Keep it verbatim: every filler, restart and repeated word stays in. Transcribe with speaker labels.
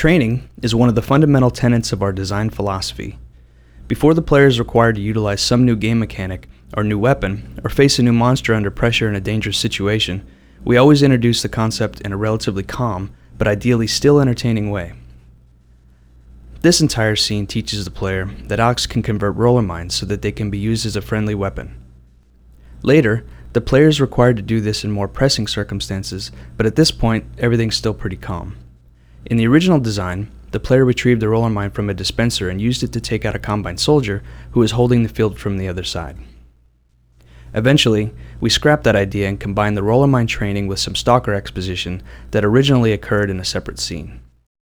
Speaker 1: Training is one of the fundamental tenets of our design philosophy. Before the player is required to utilize some new game mechanic or new weapon, or face a new monster under pressure in a dangerous situation, we always introduce the concept in a relatively calm, but ideally still entertaining way. This entire scene teaches the player that Alex can convert roller mines so that they can be used as a friendly weapon. Later, the player is required to do this in more pressing circumstances, but at this point, everything's still pretty calm. In the original design, the player retrieved the roller mine from a dispenser and used it to take out a Combine soldier who was holding the field from the other side. Eventually, we scrapped that idea and combined the roller mine training with some stalker exposition that originally occurred in a separate scene.